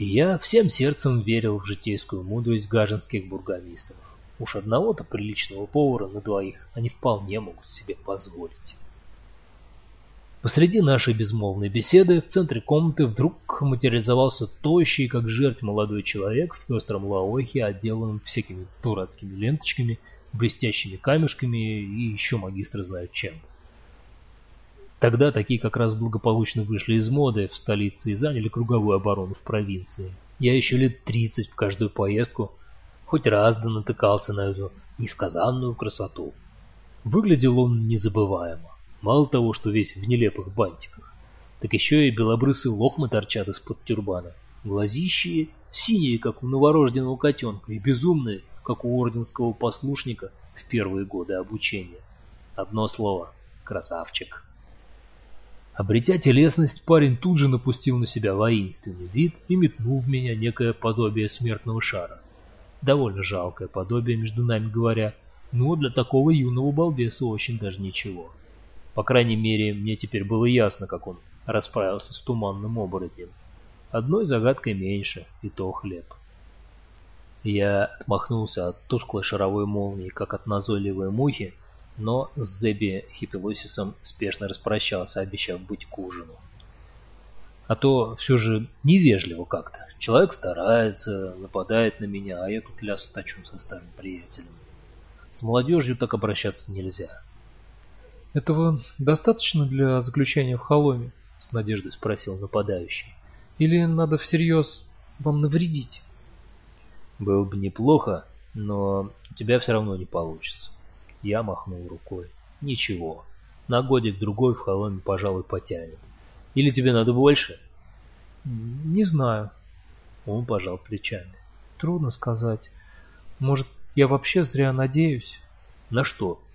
И я всем сердцем верил в житейскую мудрость гаженских бургомистров. Уж одного-то приличного повара на двоих они вполне могут себе позволить. Посреди нашей безмолвной беседы в центре комнаты вдруг материализовался тощий, как жерть, молодой человек в пестром лаохе, отделанном всякими дурацкими ленточками, блестящими камешками и еще магистры знают чем. Тогда такие как раз благополучно вышли из моды в столице и заняли круговую оборону в провинции. Я еще лет 30 в каждую поездку хоть раз да натыкался на эту несказанную красоту. Выглядел он незабываемо. Мало того, что весь в нелепых бантиках, так еще и белобрысые лохмы торчат из-под тюрбана. Глазищие синие, как у новорожденного котенка, и безумные, как у орденского послушника в первые годы обучения. Одно слово — красавчик. Обретя телесность, парень тут же напустил на себя воинственный вид и метнул в меня некое подобие смертного шара. Довольно жалкое подобие, между нами говоря, но для такого юного балбеса очень даже ничего. По крайней мере, мне теперь было ясно, как он расправился с туманным оборотнем. Одной загадкой меньше, и то хлеб. Я отмахнулся от тусклой шаровой молнии, как от назойливой мухи, но с Зебби Хипилосисом спешно распрощался, обещав быть к ужину. А то все же невежливо как-то. Человек старается, нападает на меня, а я тут ляс точу со старым приятелем. С молодежью так обращаться нельзя. «Этого достаточно для заключения в Холоме?» — с надеждой спросил нападающий. «Или надо всерьез вам навредить?» «Было бы неплохо, но у тебя все равно не получится». Я махнул рукой. «Ничего, на годик-другой в Холоме, пожалуй, потянет. Или тебе надо больше?» «Не знаю». Он пожал плечами. «Трудно сказать. Может, я вообще зря надеюсь?» «На что?»